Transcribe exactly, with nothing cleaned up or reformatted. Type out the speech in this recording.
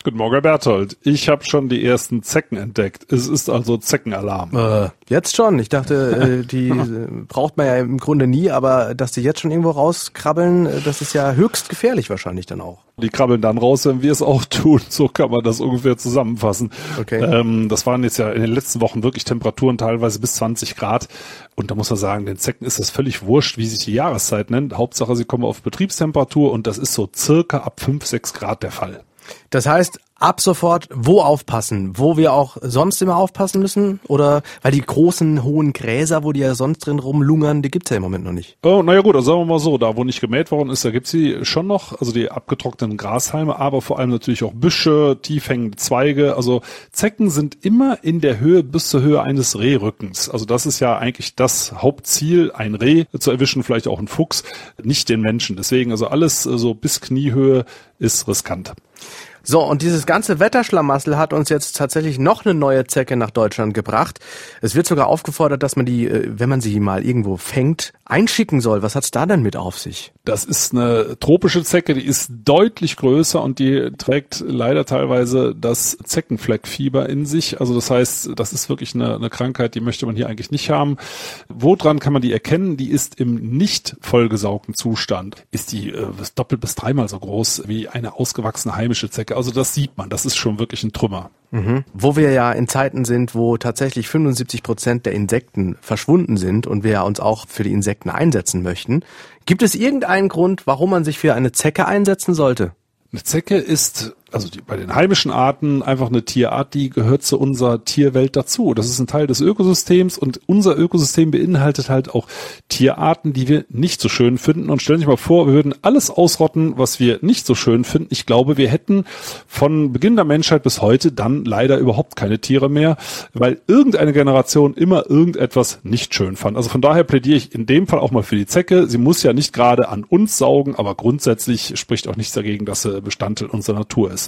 Guten Morgen, Herr Berthold. Ich habe schon die ersten Zecken entdeckt. Es ist also Zeckenalarm. Äh, jetzt schon? Ich dachte, äh, die braucht man ja im Grunde nie, aber dass die jetzt schon irgendwo rauskrabbeln, das ist ja höchst gefährlich wahrscheinlich dann auch. Die krabbeln dann raus, wenn wir es auch tun. So kann man das ungefähr zusammenfassen. Okay. Ähm, das waren jetzt ja in den letzten Wochen wirklich Temperaturen teilweise bis zwanzig Grad. Und da muss man sagen, den Zecken ist das völlig wurscht, wie sich die Jahreszeit nennt. Hauptsache, sie kommen auf Betriebstemperatur und das ist so circa ab fünf, sechs Grad der Fall. Das heißt, ab sofort wo aufpassen? Wo wir auch sonst immer aufpassen müssen? Oder, weil die großen, hohen Gräser, wo die ja sonst drin rumlungern, die gibt's ja im Moment noch nicht. Oh, naja gut, also sagen wir mal so, da wo nicht gemäht worden ist, da gibt's sie schon noch, also die abgetrockneten Grashalme, aber vor allem natürlich auch Büsche, tief hängende Zweige. Also Zecken sind immer in der Höhe bis zur Höhe eines Rehrückens. Also das ist ja eigentlich das Hauptziel, ein Reh zu erwischen, vielleicht auch ein Fuchs, nicht den Menschen. Deswegen also alles so bis Kniehöhe ist riskant. So, und dieses ganze Wetterschlamassel hat uns jetzt tatsächlich noch eine neue Zecke nach Deutschland gebracht. Es wird sogar aufgefordert, dass man die, wenn man sie mal irgendwo fängt, einschicken soll. Was hat's da denn mit auf sich? Das ist eine tropische Zecke, die ist deutlich größer und die trägt leider teilweise das Zeckenfleckfieber in sich. Also das heißt, das ist wirklich eine, eine Krankheit, die möchte man hier eigentlich nicht haben. Woran kann man die erkennen? Die ist im nicht vollgesaugten Zustand. Ist die äh, doppelt bis dreimal so groß wie eine ausgewachsene heimische Zecke. Also das sieht man, das ist schon wirklich ein Trümmer. Mhm. Wo wir ja in Zeiten sind, wo tatsächlich fünfundsiebzig Prozent der Insekten verschwunden sind und wir ja uns auch für die Insekten einsetzen möchten, gibt es irgendeinen Grund, warum man sich für eine Zecke einsetzen sollte? Eine Zecke ist, also die, bei den heimischen Arten, einfach eine Tierart, die gehört zu unserer Tierwelt dazu. Das ist ein Teil des Ökosystems und unser Ökosystem beinhaltet halt auch Tierarten, die wir nicht so schön finden. Und stellen Sie sich mal vor, wir würden alles ausrotten, was wir nicht so schön finden. Ich glaube, wir hätten von Beginn der Menschheit bis heute dann leider überhaupt keine Tiere mehr, weil irgendeine Generation immer irgendetwas nicht schön fand. Also von daher plädiere ich in dem Fall auch mal für die Zecke. Sie muss ja nicht gerade an uns saugen, aber grundsätzlich spricht auch nichts dagegen, dass sie Bestandteil unserer Natur ist.